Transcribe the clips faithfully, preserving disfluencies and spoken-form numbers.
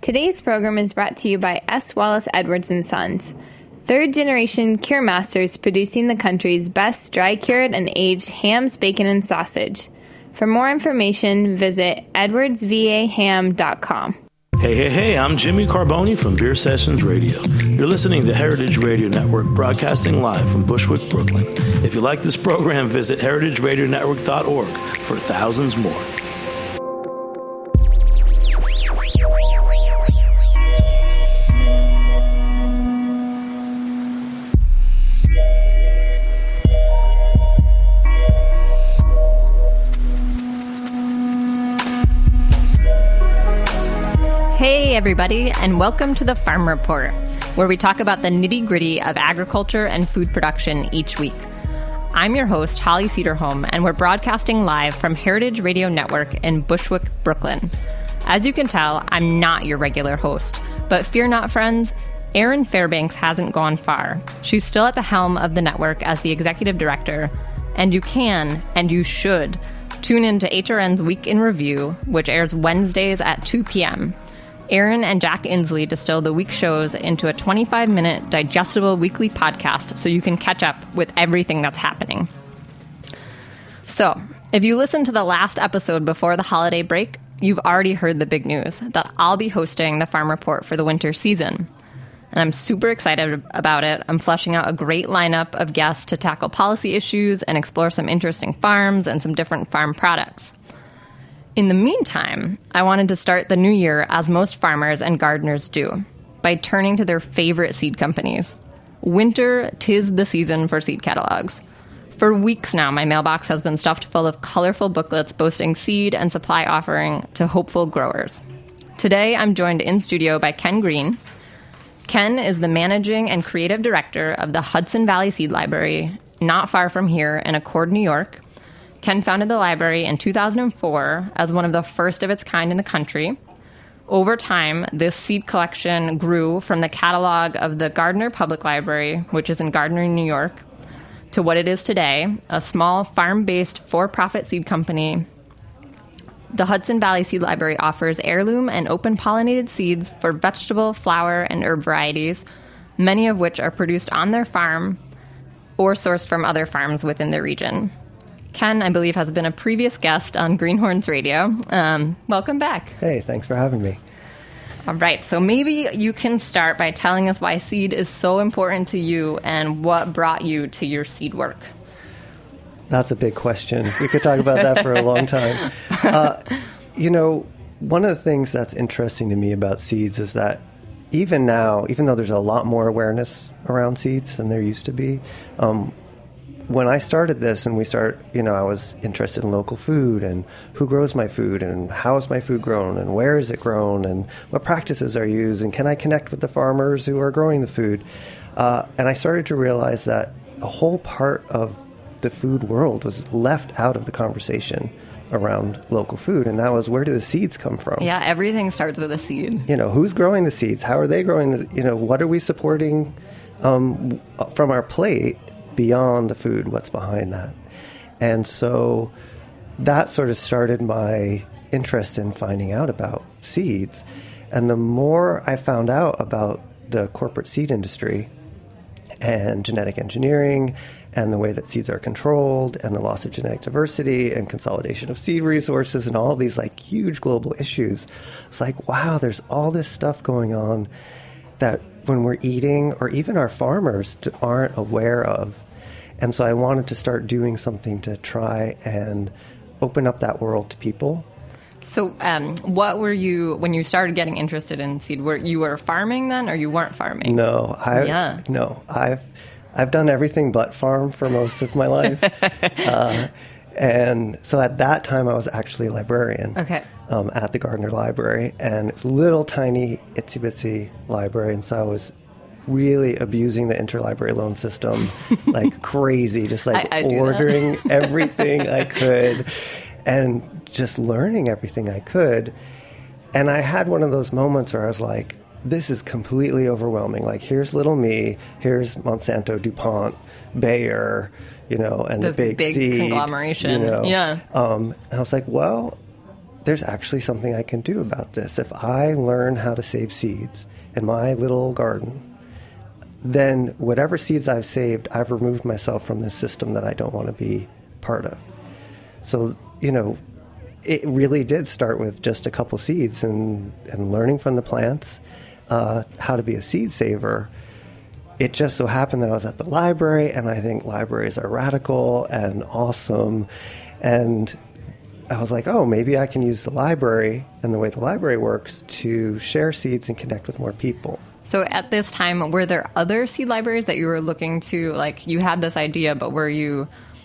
Today's program is brought to you by S. Wallace Edwards and Sons, third-generation cure masters producing the country's best dry-cured and aged hams, bacon, and sausage. For more information, visit edwards v a ham dot com. Hey, hey, hey, I'm Jimmy Carboni from Beer Sessions Radio. You're listening to Heritage Radio Network, broadcasting live from Bushwick, Brooklyn. If you like this program, visit heritage radio network dot org for thousands more. Hey everybody, and welcome to the Farm Report, where we talk about the nitty-gritty of agriculture and food production each week. I'm your host, Holly Cederholm, and we're broadcasting live from Heritage Radio Network in Bushwick, Brooklyn. As you can tell, I'm not your regular host, but fear not, friends, Erin Fairbanks hasn't gone far. She's still at the helm of the network as the executive director, and you can, and you should, tune in to H R N's Week in Review, which airs Wednesdays at two p.m. Erin and Jack Inslee distill the week shows into a twenty-five minute digestible weekly podcast so you can catch up with everything that's happening. So, if you listened to the last episode before the holiday break, you've already heard the big news that I'll be hosting the Farm Report for the winter season. And I'm super excited about it. I'm fleshing out a great lineup of guests to tackle policy issues and explore some interesting farms and some different farm products. In the meantime, I wanted to start the new year as most farmers and gardeners do, by turning to their favorite seed companies. Winter, 'tis the season for seed catalogs. For weeks now, my mailbox has been stuffed full of colorful booklets boasting seed and supply offering to hopeful growers. Today, I'm joined in studio by Ken Green. Ken is the managing and creative director of the Hudson Valley Seed Library, not far from here in Accord, New York. Ken founded the library in two thousand four as one of the first of its kind in the country. Over time, this seed collection grew from the catalog of the Gardner Public Library, which is in Gardner, New York, to what it is today, a small farm-based for-profit seed company. The Hudson Valley Seed Library offers heirloom and open-pollinated seeds for vegetable, flower, and herb varieties, many of which are produced on their farm or sourced from other farms within the region. Ken, I believe, has been a previous guest on Greenhorns Radio. Um, welcome back. Hey, thanks for having me. All right, so maybe you can start by telling us why seed is so important to you and what brought you to your seed work. That's a big question. We could talk about that for a long time. Uh, you know, one of the things that's interesting to me about seeds is that even now, even though there's a lot more awareness around seeds than there used to be, um, when I started this and we start, you know, I was interested in local food and who grows my food and how is my food grown and where is it grown and what practices are used and can I connect with the farmers who are growing the food? Uh, and I started to realize that a whole part of the food world was left out of the conversation around local food, and that was, where do the seeds come from? Yeah, everything starts with a seed. You know, who's growing the seeds? How are they growing? The, you know, what are we supporting um, from our plate? Beyond the food, what's behind that? And so that sort of started my interest in finding out about seeds. And the more I found out about the corporate seed industry and genetic engineering and the way that seeds are controlled and the loss of genetic diversity and consolidation of seed resources and all these like huge global issues, it's like, wow, there's all this stuff going on that when we're eating, or even our farmers aren't aware of. And so I wanted to start doing something to try and open up that world to people. So um, what were you, when you started getting interested in seed, were you were farming then, or you weren't farming? No, I, yeah. no, I've, I've done everything but farm for most of my life. uh, and so at that time I was actually a librarian. Okay. Um, at the Gardner Library, and it's a little tiny itsy bitsy library, and so I was really abusing the interlibrary loan system like crazy, just like I, I ordering everything I could and just learning everything I could. And I had one of those moments where I was like, this is completely overwhelming. Like, here's little me, here's Monsanto, DuPont, Bayer, you know, and this the big, big seed, conglomeration. You know. Yeah. Um, and I was like, well, there's actually something I can do about this. If I learn how to save seeds in my little garden, then whatever seeds I've saved, I've removed myself from this system that I don't want to be part of. So, you know, it really did start with just a couple seeds and, and learning from the plants uh, how to be a seed saver. It just so happened that I was at the library, and I think libraries are radical and awesome. And I was like, oh, maybe I can use the library and the way the library works to share seeds and connect with more people. So at this time, were there other seed libraries that you were looking to, like you had this idea, but were you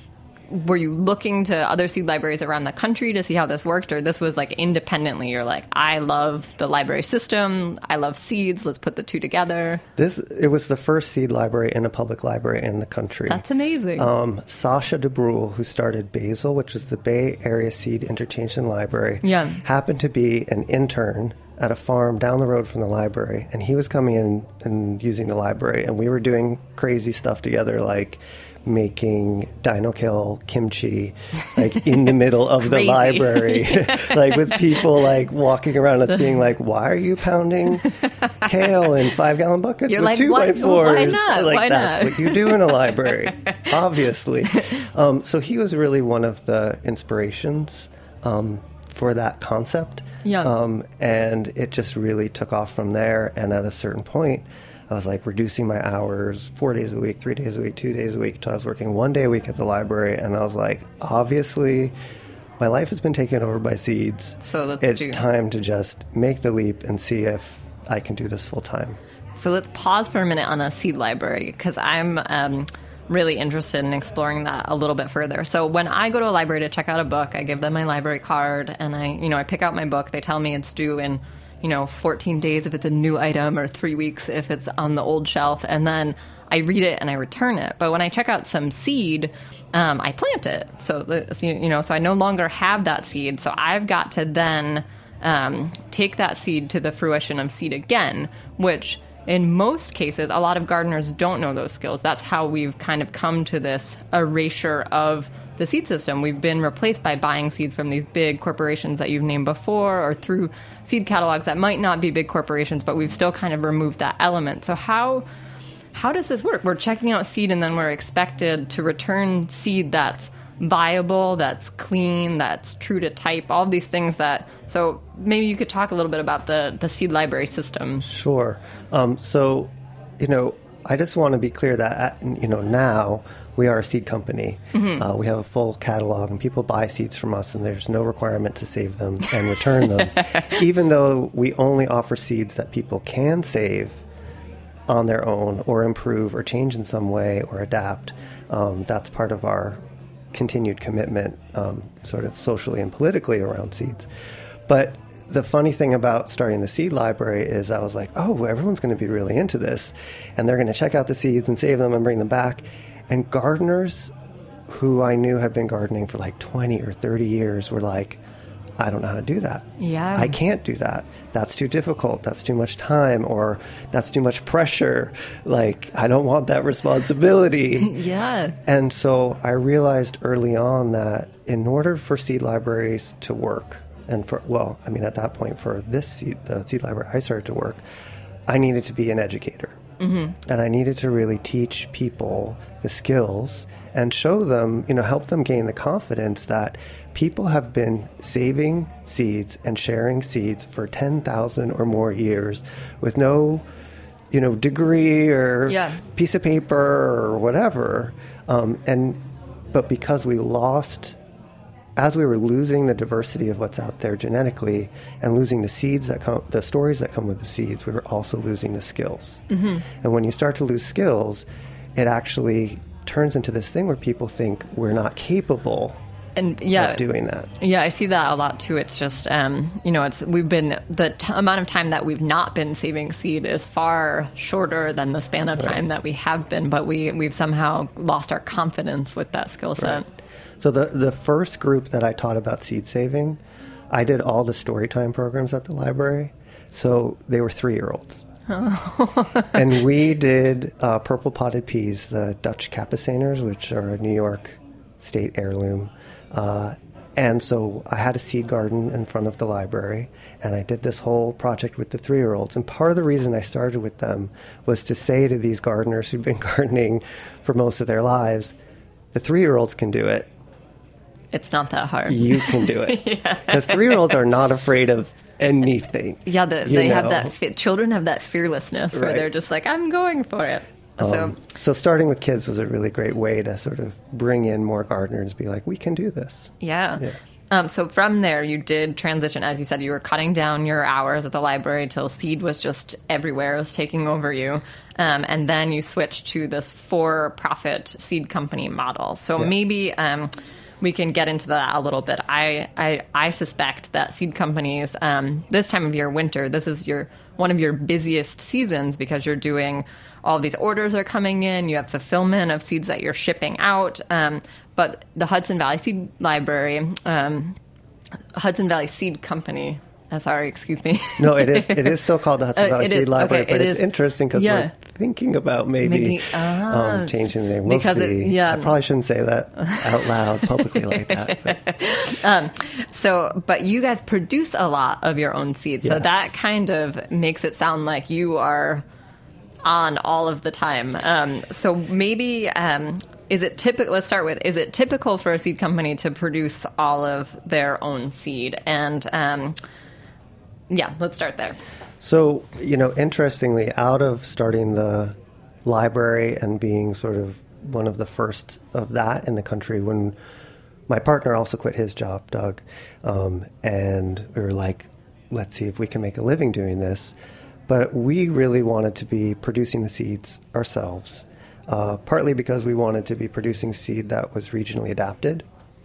were you looking to other seed libraries around the country to see how this worked, or this was like independently? You're like, I love the library system, I love seeds, let's put the two together. This it was the first seed library in a public library in the country. That's amazing. Um, Sasha DeBruhl, who started Basil, which is the Bay Area Seed Interchange and Library, yeah. happened to be an intern at a farm down the road from the library, and he was coming in and using the library, and we were doing crazy stuff together, like making dino kill kimchi, like in the middle of the library, like with people like walking around us being like, why are you pounding kale in five gallon buckets You're with like, two why, by fours? Why not? Like why that's not? what you do in a library, obviously. Um, so he was really one of the inspirations um, for that concept. Yeah. Um, and it just really took off from there. And at a certain point, I was like reducing my hours four days a week, three days a week, two days a week, until I was working one day a week at the library. And I was like, obviously, my life has been taken over by seeds. So let's it's do. time to just make the leap and see if I can do this full time. So let's pause for a minute on a seed library, because I'm um, really interested in exploring that a little bit further. So when I go to a library to check out a book, I give them my library card, and I, you know, I pick out my book. They tell me it's due in, you know, fourteen days if it's a new item, or three weeks if it's on the old shelf, and then I read it and I return it. But when I check out some seed, um, I plant it. So, the, you know, so I no longer have that seed. So I've got to then um, take that seed to the fruition of seed again, which in most cases, a lot of gardeners don't know those skills. That's how we've kind of come to this erasure of the seed system. We've been replaced by buying seeds from these big corporations that you've named before, or through seed catalogs that might not be big corporations, but we've still kind of removed that element. So how how does this work? We're checking out seed, and then we're expected to return seed that's viable, that's clean, that's true to type, all these things that... So maybe you could talk a little bit about the, the seed library system. Sure. Um, so, you know, I just want to be clear that, at, you know, now we are a seed company. Mm-hmm. Uh, we have a full catalog, and people buy seeds from us, and there's no requirement to save them and return them, even though we only offer seeds that people can save on their own or improve or change in some way or adapt. Um, that's part of our continued commitment, um, sort of socially and politically, around seeds. But the funny thing about starting the seed library is I was like, oh, everyone's going to be really into this, and they're going to check out the seeds and save them and bring them back. And gardeners who I knew had been gardening for like twenty or thirty years were like, I don't know how to do that. Yeah. I can't do that. That's too difficult. That's too much time, or that's too much pressure. Like, I don't want that responsibility. Yeah. And so I realized early on that in order for seed libraries to work, and for, well, I mean, at that point, for this seed, the seed library I started to work, I needed to be an educator. Mm-hmm. And I needed to really teach people the skills and show them, you know, help them gain the confidence that people have been saving seeds and sharing seeds for ten thousand or more years with no, you know, degree or yeah. piece of paper or whatever. Um, and but because we lost, as we were losing the diversity of what's out there genetically and losing the seeds that come, the stories that come with the seeds, we were also losing the skills. Mm-hmm. And when you start to lose skills, it actually turns into this thing where people think we're not capable and yeah, of doing that. Yeah, I see that a lot too. It's just, um, you know, it's we've been, the t- amount of time that we've not been saving seed is far shorter than the span of time right. that we have been, but we, we've somehow lost our confidence with that skill set. Right. So the, the first group that I taught about seed saving, I did all the storytime programs at the library. So they were three-year-olds. Oh. And we did uh, purple potted peas, the Dutch Kapucijners, which are a New York state heirloom. Uh, and so I had a seed garden in front of the library, and I did this whole project with the three-year-olds. And part of the reason I started with them was to say to these gardeners who've been gardening for most of their lives, the three-year-olds can do it. It's not that hard. You can do it. Because yeah. three-year-olds are not afraid of anything. Yeah, the, they know. have that, fe- children have that fearlessness where right. they're just like, I'm going for it. So, um, so starting with kids was a really great way to sort of bring in more gardeners, be like, we can do this. Yeah. yeah. Um, so from there, you did transition. As you said, you were cutting down your hours at the library till seed was just everywhere. It was taking over you. Um, and then you switched to this for-profit seed company model. So yeah. maybe... Um, we can get into that a little bit. I I, I suspect that seed companies, um, this time of year, winter, this is your one of your busiest seasons because you're doing all these orders are coming in. You have fulfillment of seeds that you're shipping out. Um, but the Hudson Valley Seed Library, um, Hudson Valley Seed Company. Uh, sorry, excuse me. No, it is. It is still called the Hudson uh, Valley Seed is, Library, okay, but it it's is. interesting because yeah. we're thinking about maybe, maybe uh, um, changing the name. We'll see. It, yeah. I probably shouldn't say that out loud publicly like that. Um, so, but you guys produce a lot of your own seeds, yes. so that kind of makes it sound like you are on all of the time. Um, so maybe. Um, Is it typical? Let's start with, is it typical for a seed company to produce all of their own seed? And um, yeah, let's start there. So, you know, interestingly, out of starting the library and being sort of one of the first of that in the country, when my partner also quit his job, Doug, um, and we were like, let's see if we can make a living doing this. But we really wanted to be producing the seeds ourselves. Uh, partly because we wanted to be producing seed that was regionally adapted,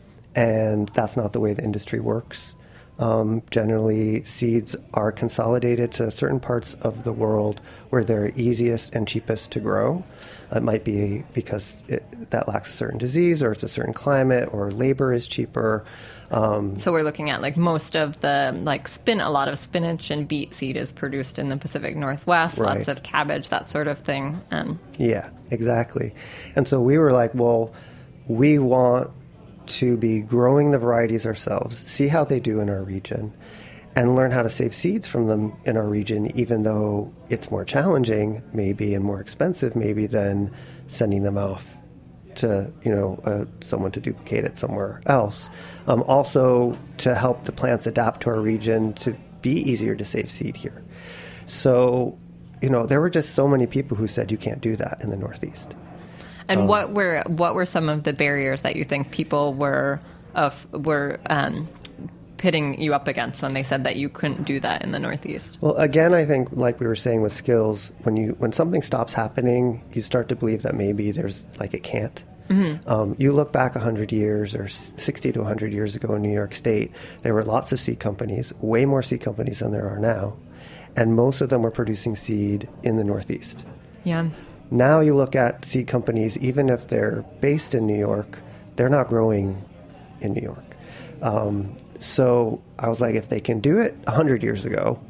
and that's not the way the industry works. Um, generally, seeds are consolidated to certain parts of the world where they're easiest and cheapest to grow. It might be because it, that lacks a certain disease, or it's a certain climate, or labor is cheaper. Um, so we're looking at like most of the like spin, a lot of spinach and beet seed is produced in the Pacific Northwest, right. Lots of cabbage, that sort of thing. Um, yeah, exactly. And so we were like, well, we want to be growing the varieties ourselves, see how they do in our region, and learn how to save seeds from them in our region, even though it's more challenging, maybe, and more expensive, maybe, than sending them off to, you know, uh, someone to duplicate it somewhere else. Um, also, to help the plants adapt to our region to be easier to save seed here. So, you know, there were just so many people who said you can't do that in the Northeast. And um, what were what were some of the barriers that you think people were of were um, pitting you up against when they said that you couldn't do that in the Northeast? Well, again, I think, like we were saying with skills, when you when something stops happening, you start to believe that maybe there's like it can't. Mm-hmm. Um, you look back one hundred years or sixty to one hundred years ago in New York State, there were lots of seed companies, way more seed companies than there are now, and most of them were producing seed in the Northeast. Yeah. Now you look at seed companies, even if they're based in New York, they're not growing in New York. Um, so I was like, if they can do it one hundred years ago,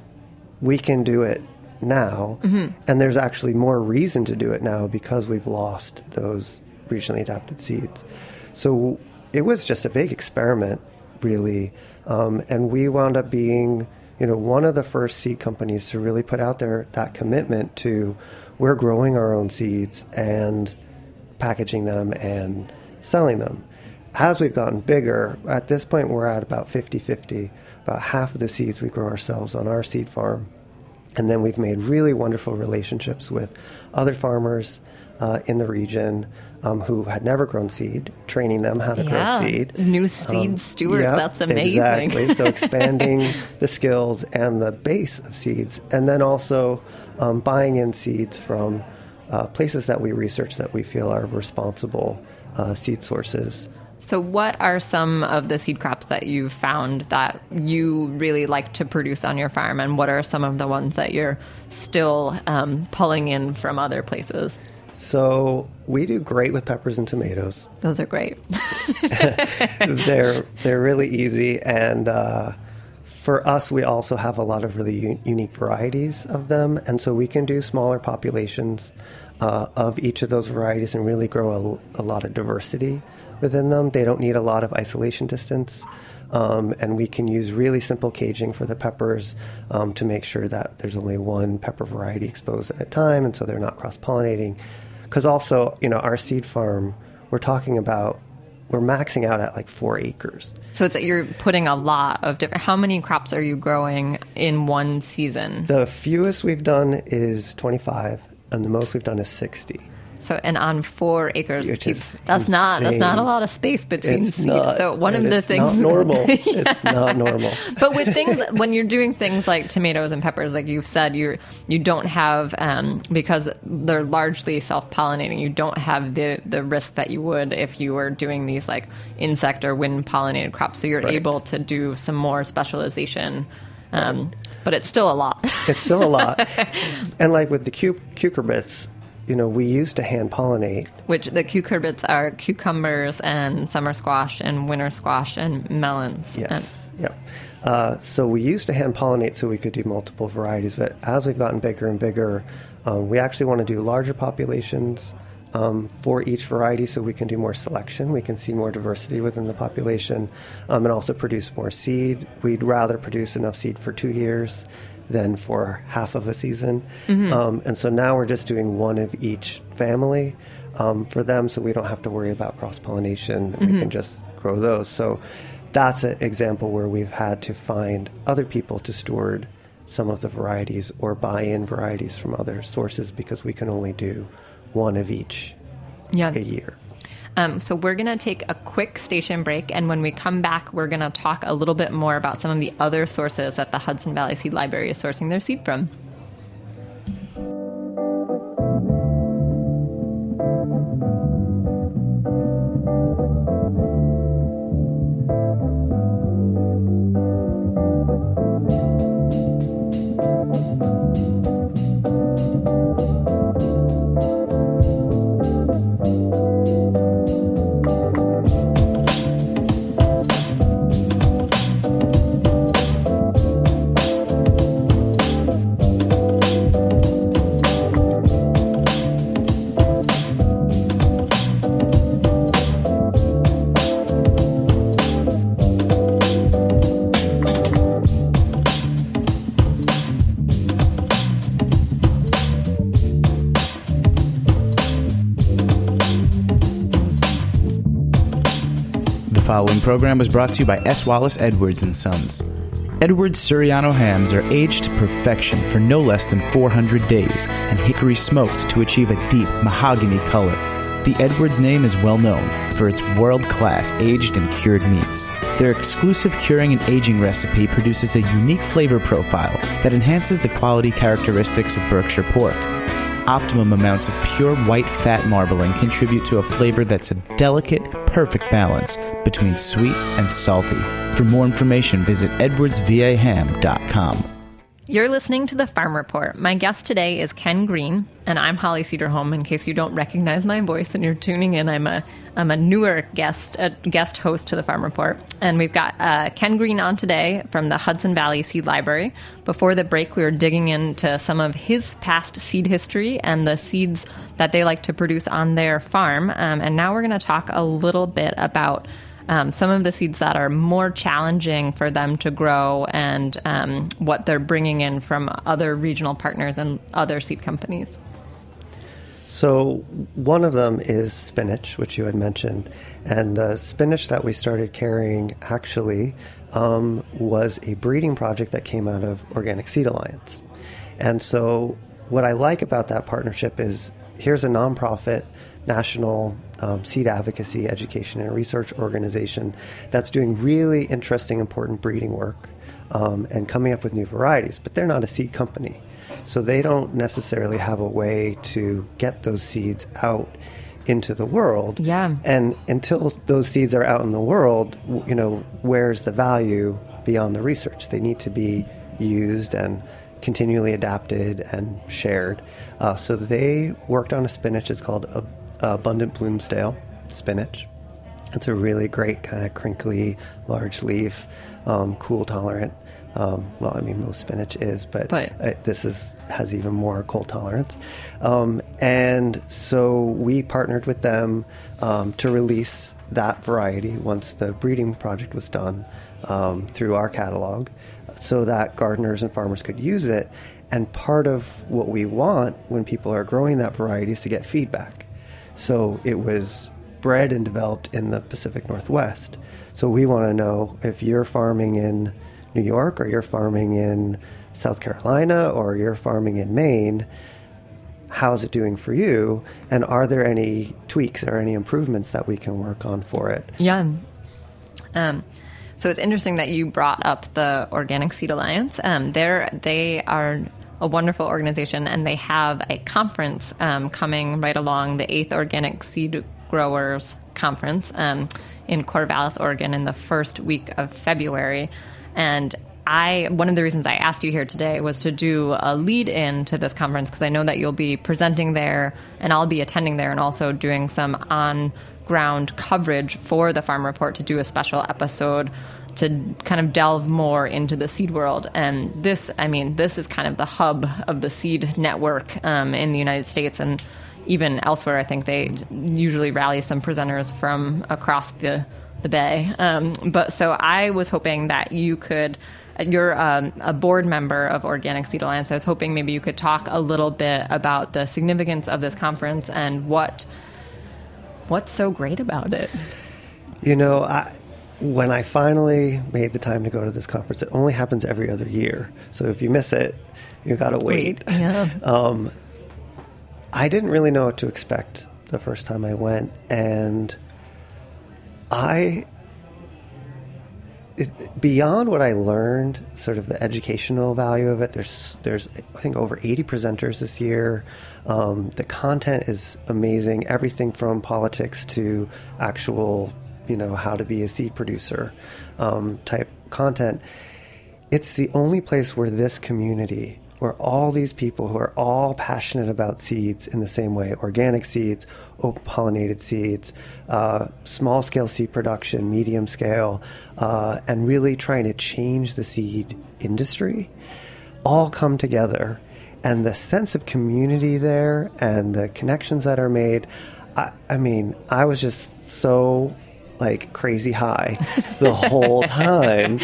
we can do it now. Mm-hmm. And there's actually more reason to do it now because we've lost those regionally adapted seeds. So it was just a big experiment, really. Um, and we wound up being, you know, one of the first seed companies to really put out there that commitment to we're growing our own seeds and packaging them and selling them. As we've gotten bigger, at this point we're at about fifty-fifty. About half of the seeds we grow ourselves on our seed farm. And then we've made really wonderful relationships with other farmers uh, in the region um, who had never grown seed, training them how to yeah. grow seed. New seed um, stewards, yep, that's amazing. Exactly. So expanding the skills and the base of seeds. And then also um, buying in seeds from uh, places that we research that we feel are responsible uh, seed sources. So what are some of the seed crops that you've found that you really like to produce on your farm, and what are some of the ones that you're still um, pulling in from other places? So we do great with peppers and tomatoes. Those are great. they're they're really easy, and uh, for us, we also have a lot of really u- unique varieties of them, and so we can do smaller populations uh, of each of those varieties and really grow a, a lot of diversity within them. They don't need a lot of isolation distance. Um, and we can use really simple caging for the peppers um, to make sure that there's only one pepper variety exposed at a time, and so they're not cross-pollinating. Because also, you know, our seed farm, we're talking about, we're maxing out at like four acres. So it's you're putting a lot of different... How many crops are you growing in one season? The fewest we've done is twenty-five, and the most we've done is sixty. So, and on four acres, Which is that's insane. not that's not a lot of space between It's seeds. not, so one of and the it's things not normal. Yeah. It's not normal. But with things, when you're doing things like tomatoes and peppers, like you've said, you you don't have um, because they're largely self-pollinating. You don't have the the risk that you would if you were doing these like insect or wind pollinated crops. So you're Right. able to do some more specialization. Um, but it's still a lot. It's still a lot. And like with the cu- cucurbits, you know, we used to hand pollinate. Which the cucurbits are cucumbers and summer squash and winter squash and melons. Yes. And, yep. Uh, so we used to hand pollinate so we could do multiple varieties. But as we've gotten bigger and bigger, um, we actually want to do larger populations um, for each variety so we can do more selection. We can see more diversity within the population um, and also produce more seed. We'd rather produce enough seed for two years than for half of a season. Mm-hmm. Um, and so now we're just doing one of each family um, for them, so we don't have to worry about cross-pollination. Mm-hmm. We can just grow those. So that's an example where we've had to find other people to steward some of the varieties or buy in varieties from other sources because we can only do one of each yeah. a year. Um, so we're going to take a quick station break, and when we come back, we're going to talk a little bit more about some of the other sources that the Hudson Valley Seed Library is sourcing their seed from. The following program was brought to you by S. Wallace Edwards and Sons. Edwards Suriano hams are aged to perfection for no less than four hundred days and hickory smoked to achieve a deep mahogany color. The Edwards name is well known for its world-class aged and cured meats. Their exclusive curing and aging recipe produces a unique flavor profile that enhances the quality characteristics of Berkshire pork. Optimum amounts of pure white fat marbling contribute to a flavor that's a delicate, perfect balance between sweet and salty. For more information, visit edwards v a ham dot com. You're listening to The Farm Report. My guest today is Ken Green, and I'm Holly Cederholm. In case you don't recognize my voice and you're tuning in, I'm a I'm a newer guest a guest host to The Farm Report. And we've got uh, Ken Green on today from the Hudson Valley Seed Library. Before the break, we were digging into some of his past seed history and the seeds that they like to produce on their farm. Um, and now we're going to talk a little bit about Um, some of the seeds that are more challenging for them to grow and um, what they're bringing in from other regional partners and other seed companies. So one of them is spinach, which you had mentioned. And the spinach that we started carrying actually um, was a breeding project that came out of Organic Seed Alliance. And so what I like about that partnership is here's a nonprofit national um, seed advocacy, education, and research organization that's doing really interesting, important breeding work um, and coming up with new varieties, but they're not a seed company. So they don't necessarily have a way to get those seeds out into the world. Yeah. And until those seeds are out in the world, you know, where's the value beyond the research? They need to be used and continually adapted and shared. Uh, so they worked on a spinach. It's called a Abundant Bloomsdale spinach. It's a really great kind of crinkly, large leaf, um, cool tolerant. Um, well, I mean, most spinach is, but, but. Uh, this is has even more cold tolerance. Um, and so we partnered with them um, to release that variety once the breeding project was done um, through our catalog so that gardeners and farmers could use it. And part of what we want when people are growing that variety is to get feedback. So it was bred and developed in the Pacific Northwest. So we want to know if you're farming in New York or you're farming in South Carolina or you're farming in Maine, how's it doing for you? And are there any tweaks or any improvements that we can work on for it? Yeah. Um, so it's interesting that you brought up the Organic Seed Alliance. Um, they're, they are a wonderful organization, and they have a conference um, coming right along, the eighth Organic Seed Growers Conference um, in Corvallis, Oregon, in the first week of February. And I, one of the reasons I asked you here today was to do a lead in to this conference, because I know that you'll be presenting there and I'll be attending there and also doing some on ground coverage for the Farm Report to do a special episode to kind of delve more into the seed world. And this, I mean, this is kind of the hub of the seed network um, in the United States and even elsewhere. I think they usually rally some presenters from across the, the bay. Um, but so I was hoping that you could, you're um, a board member of Organic Seed Alliance. I was hoping maybe you could talk a little bit about the significance of this conference and what what's so great about it. You know, I, when I finally made the time to go to this conference, it only happens every other year. So if you miss it, you got to wait. wait. Yeah. um, I didn't really know what to expect the first time I went. And I... It, beyond what I learned, sort of the educational value of it, there's, there's I think, over eighty presenters this year. Um, the content is amazing, everything from politics to actual, you know, how to be a seed producer um, type content. It's the only place where this community, where all these people who are all passionate about seeds in the same way, organic seeds, open-pollinated seeds, uh, small-scale seed production, medium-scale, uh, and really trying to change the seed industry, all come together. And the sense of community there and the connections that are made, I, I mean, I was just so... like crazy high the whole time.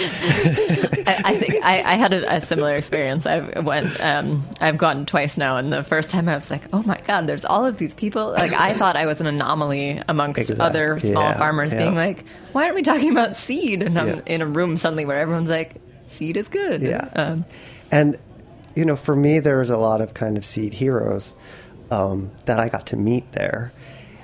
I, I think I, I had a, a similar experience. I went, um, I've gone twice now, and the first time I was like, "Oh my God, there's all of these people!" Like I thought I was an anomaly amongst exactly. other small yeah, farmers, yeah. being like, "Why aren't we talking about seed?" And I'm yeah. in a room suddenly where everyone's like, "Seed is good." Yeah, um, and you know, for me, there was a lot of kind of seed heroes um, that I got to meet there,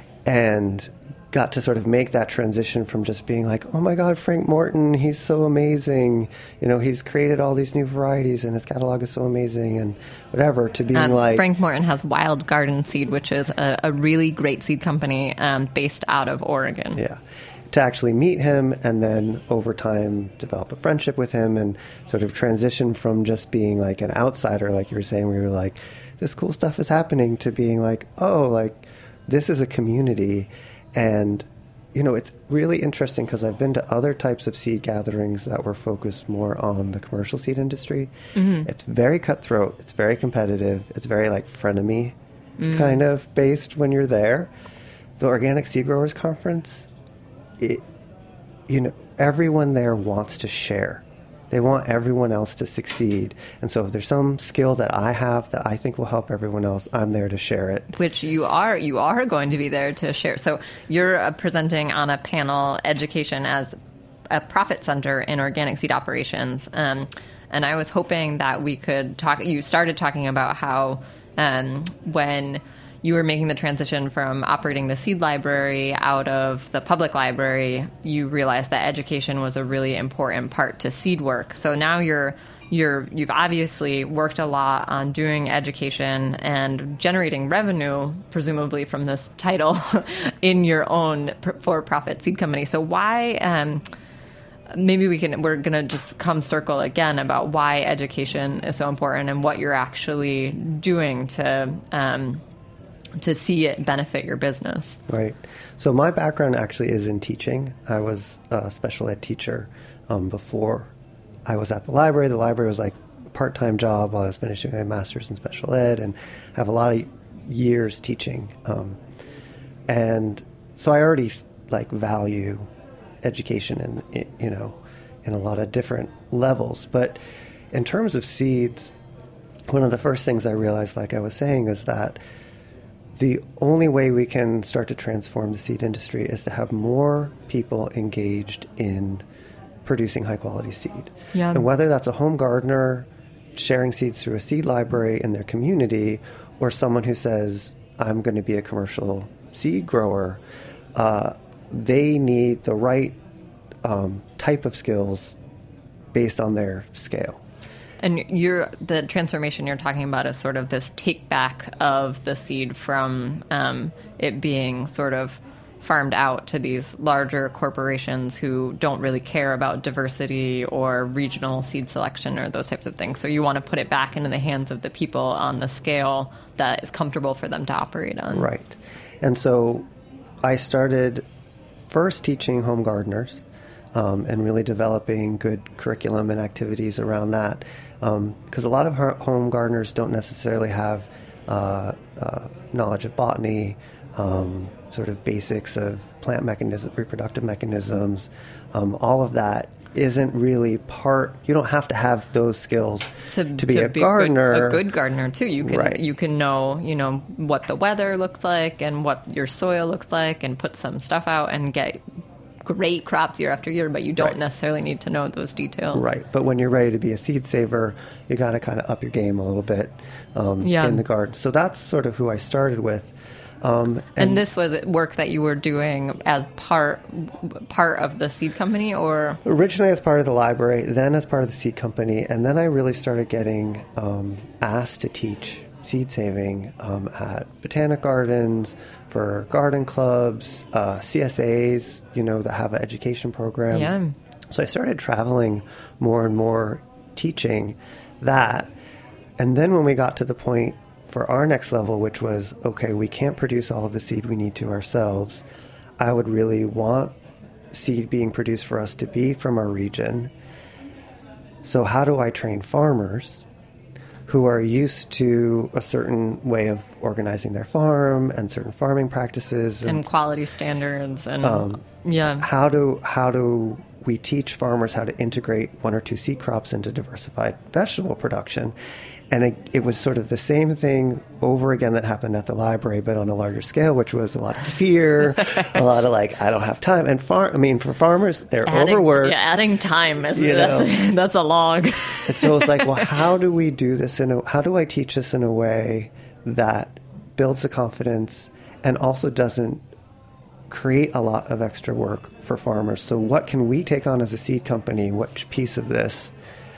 and got to sort of make that transition from just being like, oh my God, Frank Morton, he's so amazing. You know, he's created all these new varieties and his catalog is so amazing and whatever, to being um, like... Frank Morton has Wild Garden Seed, which is a, a really great seed company um, based out of Oregon. Yeah. To actually meet him and then over time develop a friendship with him and sort of transition from just being like an outsider, like you were saying, where you were like, this cool stuff is happening, to being like, oh, like this is a community. And, you know, it's really interesting because I've been to other types of seed gatherings that were focused more on the commercial seed industry. Mm-hmm. It's very cutthroat. It's very competitive. It's very, like, frenemy mm. kind of based when you're there. The Organic Seed Growers Conference, it, you know, everyone there wants to share. They want everyone else to succeed. And so if there's some skill that I have that I think will help everyone else, I'm there to share it. Which you are. You are going to be there to share. So you're uh, presenting on a panel, Education as a Profit Center in Organic Seed Operations. Um, and I was hoping that we could talk, you started talking about how um, when you were making the transition from operating the seed library out of the public library, you realized that education was a really important part to seed work. So now you're you're you've obviously worked a lot on doing education and generating revenue, presumably from this title, in your own for-profit seed company. So why? Um, maybe we can. We're gonna just come circle again about why education is so important and what you're actually doing to. Um, to see it benefit your business. Right. So my background actually is in teaching. I was a special ed teacher um, before I was at the library. The library was like a part-time job while I was finishing my master's in special ed, and I have a lot of years teaching. Um, and so I already like value education and, you know, in a lot of different levels. But in terms of seeds, one of the first things I realized, like I was saying, is that the only way we can start to transform the seed industry is to have more people engaged in producing high-quality seed. Yeah. And whether that's a home gardener sharing seeds through a seed library in their community, or someone who says, I'm going to be a commercial seed grower, uh, they need the right um, type of skills based on their scale. And you're, the transformation you're talking about is sort of this take back of the seed from um, it being sort of farmed out to these larger corporations who don't really care about diversity or regional seed selection or those types of things. So you want to put it back into the hands of the people on the scale that is comfortable for them to operate on. Right. And so I started first teaching home gardeners um, and really developing good curriculum and activities around that. Because um, a lot of home gardeners don't necessarily have uh, uh, knowledge of botany, um, sort of basics of plant mechanism, reproductive mechanisms. Um, all of that isn't really part. You don't have to have those skills to, to be to a be gardener. A good, a good gardener too. You can right. you can know you know what the weather looks like and what your soil looks like, and put some stuff out and get great crops year after year, but you don't right. necessarily need to know those details. Right. But when you're ready to be a seed saver, you got to kind of up your game a little bit um, yeah. in the garden. So that's sort of who I started with. Um, and, and this was work that you were doing as part part of the seed company, or originally as part of the library, then as part of the seed company, and then I really started getting um, asked to teach seed saving um, at botanic gardens, for garden clubs, uh, C S As, you know, that have an education program. Yeah. So I started traveling more and more, teaching that. And then when we got to the point for our next level, which was, okay, we can't produce all of the seed we need to ourselves, I would really want seed being produced for us to be from our region. So how do I train farmers who are used to a certain way of organizing their farm and certain farming practices and, and quality standards and um, yeah how do how do we teach farmers how to integrate one or two seed crops into diversified vegetable production? And it, it was sort of the same thing over again that happened at the library, but on a larger scale, which was a lot of fear, a lot of like, I don't have time. And far, I mean, for farmers, they're adding, overworked. Yeah, adding time is that's a, that's a log. And so it's like, well, how do we do this in a, how do I teach this in a way that builds the confidence and also doesn't create a lot of extra work for farmers? So what can we take on as a seed company? Which piece of this?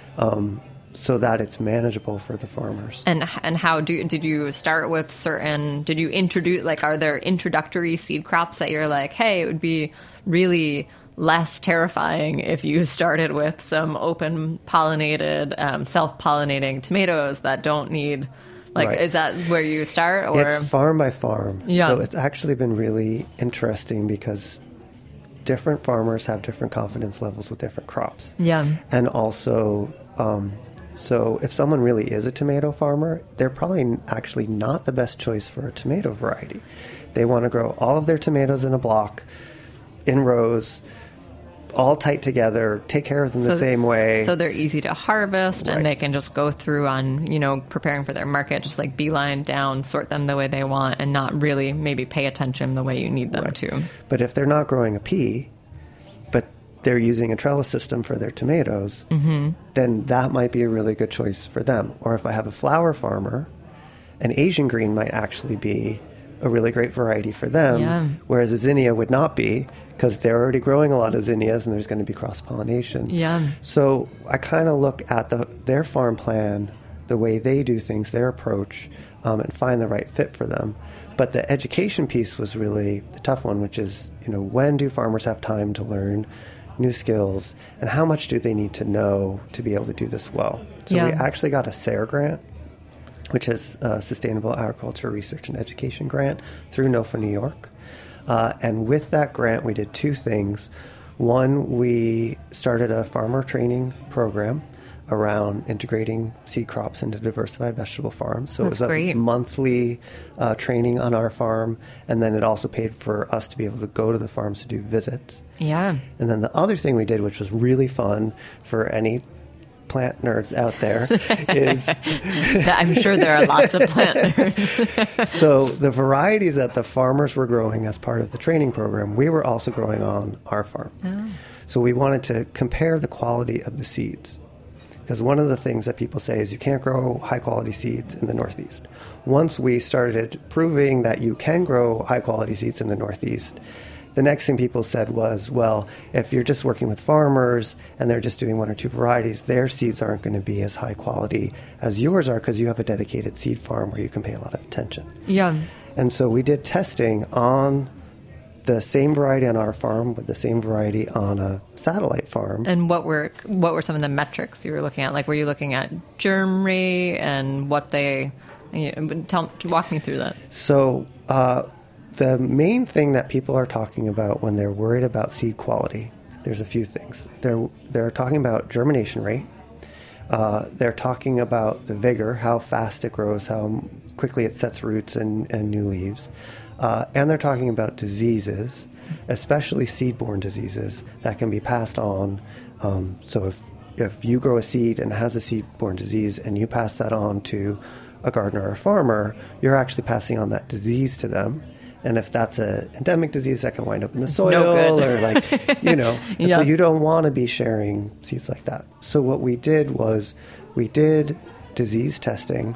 Um, so that it's manageable for the farmers. And and how do did you start with certain, did you introduce, like, are there introductory seed crops that you're like, hey, it would be really less terrifying if you started with some open pollinated, um, self-pollinating tomatoes that don't need, like, right. Is that where you start? Or? It's farm by farm. Yeah. So it's actually been really interesting because different farmers have different confidence levels with different crops. Yeah. And also, um, so if someone really is a tomato farmer, they're probably actually not the best choice for a tomato variety. They want to grow all of their tomatoes in a block, in rows, all tight together, take care of them so, the same way. So they're easy to harvest, right. And they can just go through on, you know, preparing for their market, just like beeline down, sort them the way they want, and not really maybe pay attention the way you need them right. to. But if they're not growing a pea, but they're using a trellis system for their tomatoes, mm-hmm. then that might be a really good choice for them. Or if I have a flower farmer, an Asian green might actually be a really great variety for them, yeah. whereas a zinnia would not be, because they're already growing a lot of zinnias and there's going to be cross-pollination. Yeah. So I kind of look at the their farm plan, the way they do things, their approach, um, and find the right fit for them. But the education piece was really the tough one, which is, you know, when do farmers have time to learn new skills, and how much do they need to know to be able to do this well? So yeah. we actually got a SARE grant, which is a Sustainable Agriculture Research and Education grant through NOFA New York. Uh, and with that grant, we did two things. One, we started a farmer training program around integrating seed crops into diversified vegetable farms. So That's it was a great. monthly uh, training on our farm, and then it also paid for us to be able to go to the farms to do visits. Yeah. And then the other thing we did, which was really fun for any plant nerds out there, is I'm sure there are lots of plant nerds. so the varieties that the farmers were growing as part of the training program, we were also growing on our farm. Oh. So we wanted to compare the quality of the seeds. Because one of the things that people say is you can't grow high-quality seeds in the Northeast. Once we started proving that you can grow high-quality seeds in the Northeast, the next thing people said was, well, if you're just working with farmers and they're just doing one or two varieties, their seeds aren't going to be as high quality as yours are because you have a dedicated seed farm where you can pay a lot of attention. Yeah. And so we did testing on the same variety on our farm with the same variety on a satellite farm. And what were what were some of the metrics you were looking at? Like, were you looking at germ rate and what they... You know, tell, walk me through that. So... Uh, The main thing that people are talking about when they're worried about seed quality, there's a few things. They're, they're talking about germination rate. Uh, they're talking about the vigor, how fast it grows, how quickly it sets roots and, and new leaves. Uh, and they're talking about diseases, especially seed-borne diseases that can be passed on. Um, so if, if you grow a seed and it has a seed-borne disease and you pass that on to a gardener or a farmer, you're actually passing on that disease to them. And if that's an endemic disease, that can wind up in the It's soil no good. or like, you know. And Yeah. so you don't want to be sharing seeds like that. So what we did was we did disease testing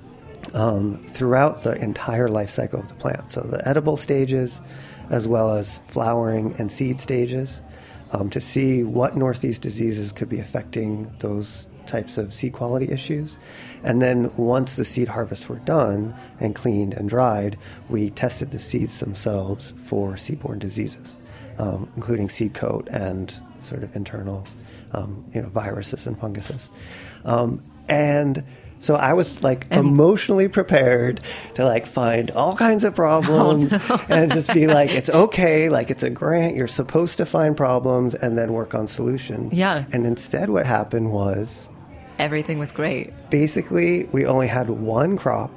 um, throughout the entire life cycle of the plant. So the edible stages as well as flowering and seed stages um, to see what Northeast diseases could be affecting those types of seed quality issues. And then once the seed harvests were done and cleaned and dried, we tested the seeds themselves for seed-borne diseases, um, including seed coat and sort of internal um, you know, viruses and funguses. Um, and so I was like And- emotionally prepared to like find all kinds of problems Oh, no. and just be like, it's okay, like it's a grant, you're supposed to find problems and then work on solutions. Yeah. And instead what happened was Everything was great. basically we only had one crop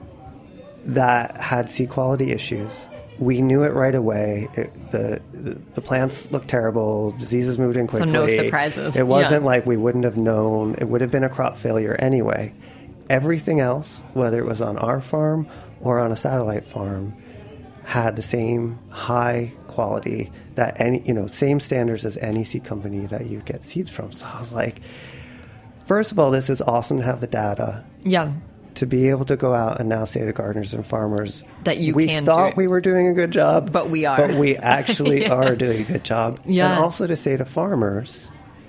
that had seed quality issues. We knew it right away. It, the, the the plants looked terrible. Diseases moved in So quickly. no surprises. It wasn't Yeah. like we wouldn't have known. It would have been a crop failure anyway. Everything else, whether it was on our farm or on a satellite farm, had the same high quality that any, you know, same standards as any seed company that you get seeds from. So I was like, first of all, this is awesome to have the data Yeah. to be able to go out and now say to gardeners and farmers That you we can thought do it. we were doing a good job, But we are. but we actually are doing a good job. Yeah. And also to say to farmers,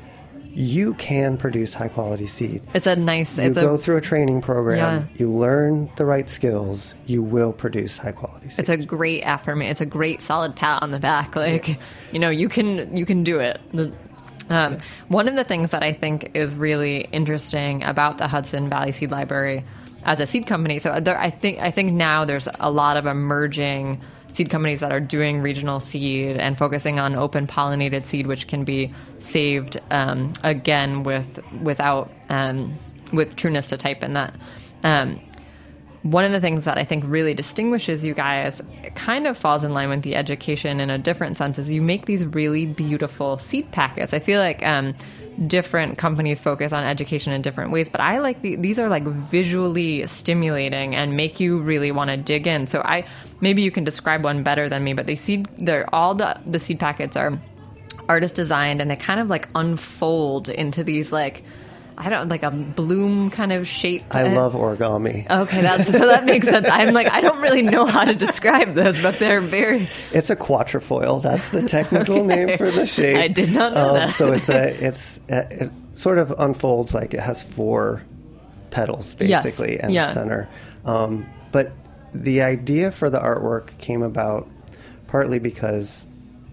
you can produce high quality seed. It's a nice... You It's go a, through a training program, Yeah. you learn the right skills, you will produce high quality seed. It's a great affirmation. It's a great solid pat on the back. Like, you know, you can you can do it. The, um, one of the things that I think is really interesting about the Hudson Valley Seed Library as a seed company. So there, I think I think now there's a lot of emerging seed companies that are doing regional seed and focusing on open pollinated seed, which can be saved um, again with without um, with trueness to type in that. Um, One of the things that I think really distinguishes you guys, it kind of falls in line with the education in a different sense, is you make these really beautiful seed packets. I feel like um, different companies focus on education in different ways, but I like the, these are like visually stimulating and make you really want to dig in. So I maybe you can describe one better than me, but they seed they're all the the seed packets are artist designed and they kind of like unfold into these like I don't like a bloom kind of shape. I love origami. Okay, that's, so that makes sense. I'm like, I don't really know how to describe this, but they're very... It's a quatrefoil. That's the technical Okay. name for the shape. I did not know that. So it's a, it's a, it sort of unfolds like it has four petals Yes. basically in Yeah. the center. Um, but the idea for the artwork came about partly because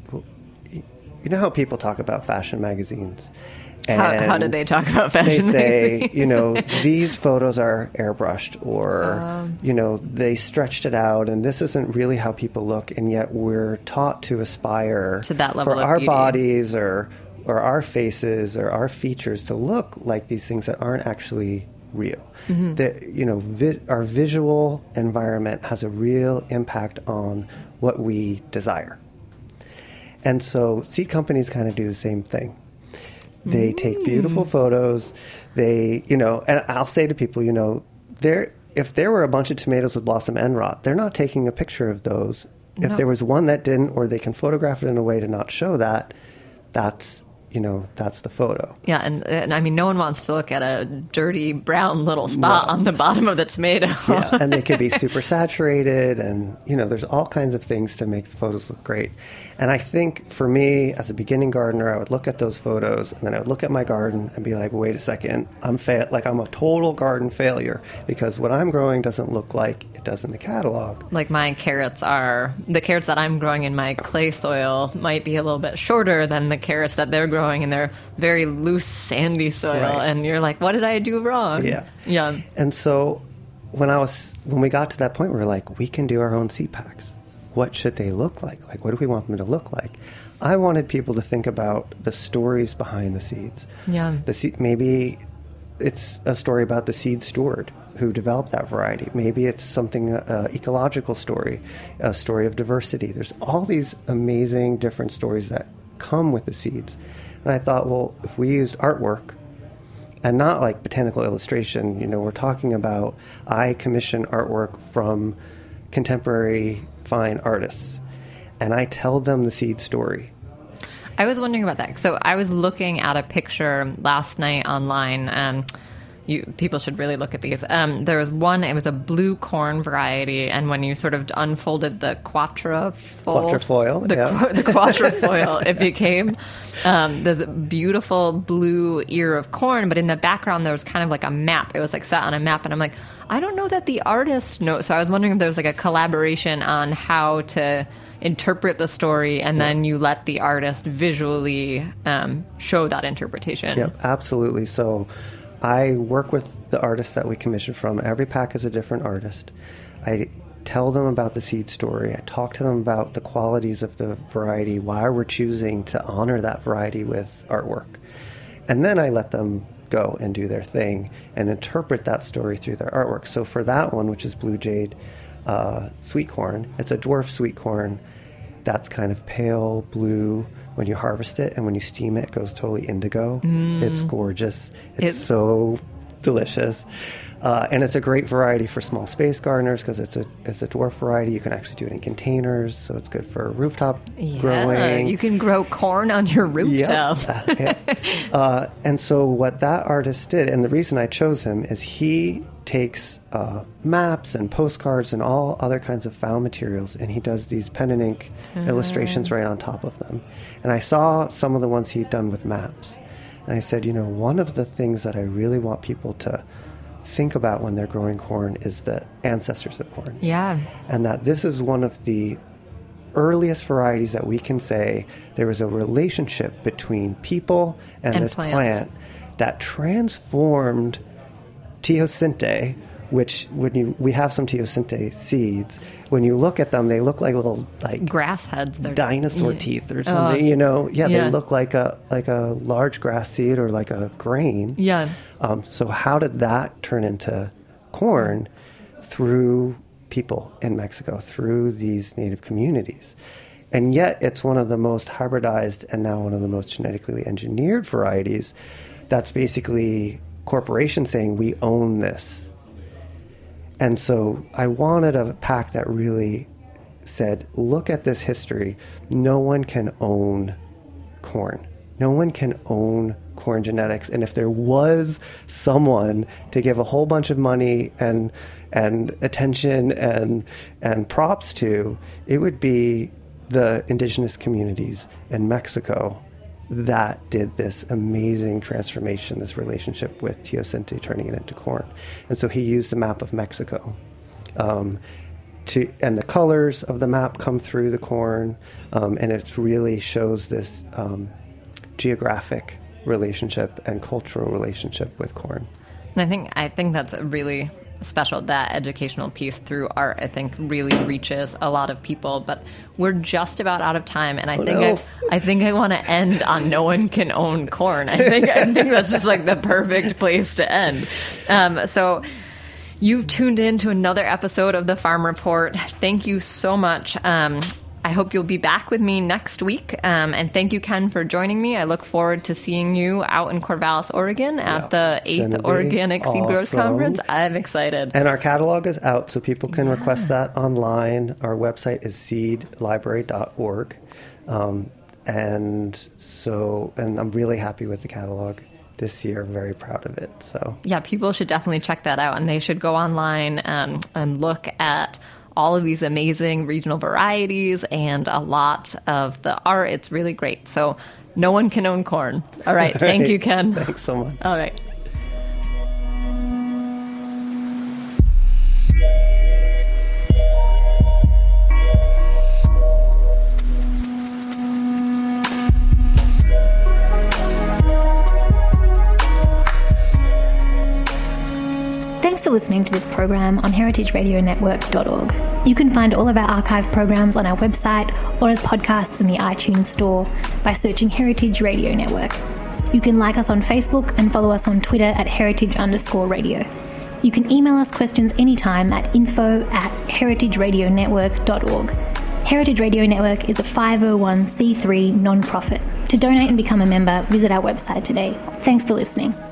you know how people talk about fashion magazines. How, how do And they talk about they fashion say, magazines? you know, these photos are airbrushed or, Um. you know, they stretched it out and this isn't really how people look. And yet we're taught to aspire To that level for of our beauty. bodies or or our faces or our features to look like these things that aren't actually real. Mm-hmm. That, you know, vi- our visual environment has a real impact on what we desire. And so seed companies kind of do the same thing. They mm. take beautiful photos. They, you know, and I'll say to people, you know, there, if there were a bunch of tomatoes with blossom end rot, they're not taking a picture of those. No. If there was one that didn't, or they can photograph it in a way to not show that, that's, you know, that's the photo. Yeah, and, and I mean, no one wants to look at a dirty brown little spot no. on the bottom of the tomato. Yeah, and they could be super saturated, and, you know, there's all kinds of things to make the photos look great. And I think for me, as a beginning gardener, I would look at those photos, and then I would look at my garden and be like, wait a second, I'm fa- like I'm a total garden failure, because what I'm growing doesn't look like it does in the catalog. Like my carrots are, the carrots that I'm growing in my clay soil might be a little bit shorter than the carrots that they're growing in their very loose, sandy soil, right. And you're like, what did I do wrong? Yeah. Yeah. And so when I was, when we got to that point, we were like, we can do our own seed packs. What should they look like? Like, what do we want them to look like? I wanted people to think about the stories behind the seeds. Yeah. The seed, maybe it's a story about the seed steward who developed that variety. Maybe it's something, uh, ecological story, a story of diversity. There's all these amazing different stories that come with the seeds. And I thought, well, if we used artwork, and not like botanical illustration, you know, we're talking about, I commission artwork from contemporary fine artists, and I tell them the seed story. I was wondering about that. So I was looking at a picture last night online. Um, you, people should really look at these. Um, there was one, it was a blue corn variety, and when you sort of unfolded the quatrefoil, quatrefoil, the, yeah. the quatrefoil, it became um, this beautiful blue ear of corn, but in the background there was kind of like a map. It was like set on a map, and I'm like, I don't know that the artist knows. So I was wondering if there was like a collaboration on how to interpret the story, and yeah. then you let the artist visually um, show that interpretation. Yep, absolutely. So I work with the artists that we commission from. Every pack is a different artist. I tell them about the seed story. I talk to them about the qualities of the variety, why we're choosing to honor that variety with artwork. And then I let them go and do their thing and interpret that story through their artwork. So for that one, which is Blue Jade uh, sweet corn, it's a dwarf sweet corn that's kind of pale blue when you harvest it, and when you steam it, it goes totally indigo. Mm. It's gorgeous. It's it, so delicious. Uh, and it's a great variety for small space gardeners because it's a it's a dwarf variety. You can actually do it in containers, so it's good for rooftop yeah, growing. You can grow corn on your rooftop. Yep. uh, yeah. uh, and so what that artist did, and the reason I chose him, is he takes uh, maps and postcards and all other kinds of found materials, and he does these pen and ink uh-huh. illustrations right on top of them. And I saw some of the ones he'd done with maps. And I said, you know, one of the things that I really want people to think about when they're growing corn is the ancestors of corn. Yeah. And that this is one of the earliest varieties that we can say there was a relationship between people and, and this plants. plant that transformed teosinte, which when you we have some teosinte seeds, when you look at them, they look like little like grass heads, They're, dinosaur yeah. teeth or something. Uh, you know, yeah, yeah, they look like a like a large grass seed or like a grain. Yeah. Um, so how did that turn into corn? Through people in Mexico, through these native communities. And yet it's one of the most hybridized and now one of the most genetically engineered varieties that's basically corporations saying we own this. And so I wanted a pack that really said, look at this history. No one can own corn. No one can own corn genetics. And if there was someone to give a whole bunch of money and and attention and and props to, it would be the indigenous communities in Mexico that did this amazing transformation, this relationship with teosinte, turning it into corn. And so he used a map of Mexico. Um, to, and the colors of the map come through the corn, um, and it really shows this um, geographic relationship and cultural relationship with corn. And I think I think that's a really special. That educational piece through art, I think, really reaches a lot of people. But we're just about out of time, and I oh, think no. I, I think I want to end on "No one can own corn." I think I think that's just like the perfect place to end. Um, so. You've tuned in to another episode of the Farm Report. Thank you so much. Um, I hope you'll be back with me next week. Um, and thank you, Ken, for joining me. I look forward to seeing you out in Corvallis, Oregon at yeah, the eighth Organic awesome. Seed Growers Conference. I'm excited. And our catalog is out, so people can yeah. request that online. Our website is seed library dot org. Um, and so, and I'm really happy with the catalog this year. Very proud of it. So yeah, people should definitely check that out, and they should go online um, and look at all of these amazing regional varieties and a lot of the art. It's really great. So no one can own corn. All right. Thank you, Ken. Thanks so much. All right. Thanks for listening to this program on heritage radio network dot org. You can find all of our archive programs on our website or as podcasts in the iTunes store by searching Heritage Radio Network. You can like us on Facebook and follow us on Twitter at heritage underscore radio. You can email us questions anytime at info at heritage radio network dot org. Heritage Radio Network is a five oh one c three non-profit. To donate and become a member, visit our website today. Thanks for listening.